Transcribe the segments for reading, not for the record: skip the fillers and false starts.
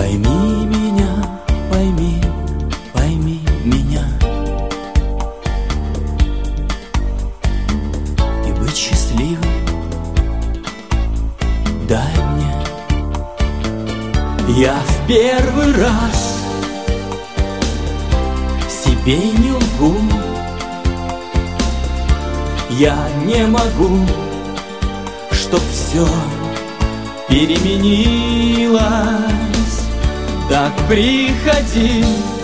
Пойми меня, пойми, пойми меня. И быть счастливым дай мне. Я в первый раз себе не лгу. Я не могу, чтоб все переменилось. Так приходи,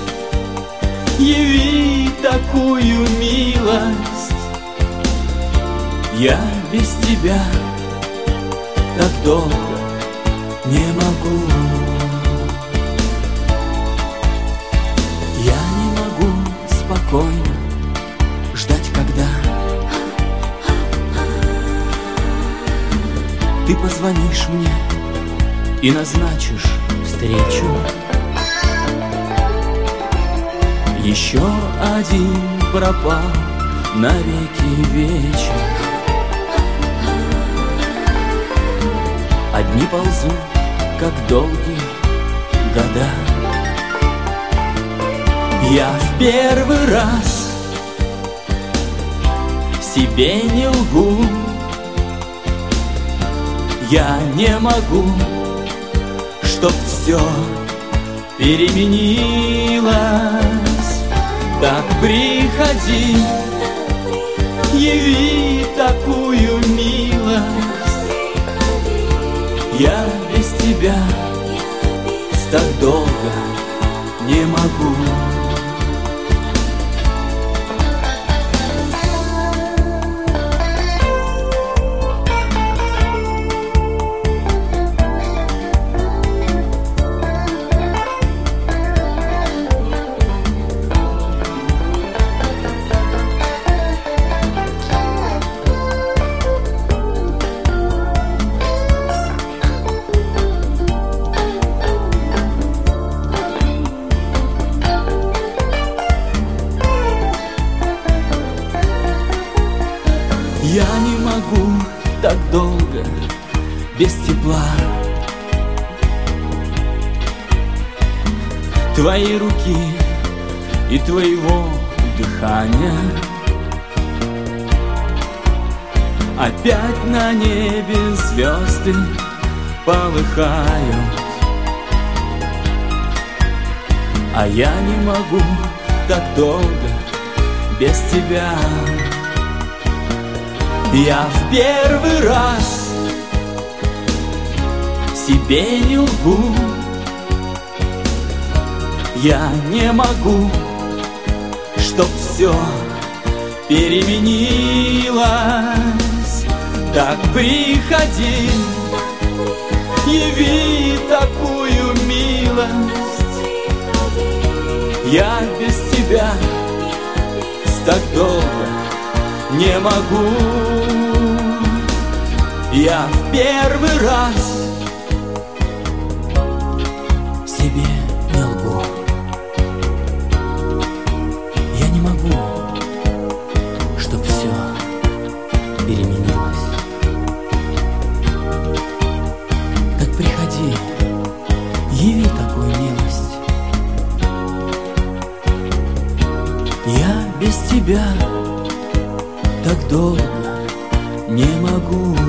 яви такую милость. Я без тебя так долго не могу. Я не могу спокойно ждать, когда ты позвонишь мне и назначишь встречу. Еще один пропал навеки вечер. Одни ползут, как долгие года. Я в первый раз себе не лгу. Я не могу, чтоб все переменилось. Так приходи, яви такую милость. Я без тебя так долго не могу. Я не могу так долго без тепла твоей руки и твоего дыхания. Опять на небе звезды полыхают, а я не могу так долго без тебя. Я в первый раз себе не лгу. Я не могу, чтоб все переменилось. Так приходи, яви такую милость. Я без тебя так долго не могу. Я в первый раз себе не лгу. Я не могу, чтоб все переменилось. Так приходи, яви такую милость. Я без тебя так долго не могу.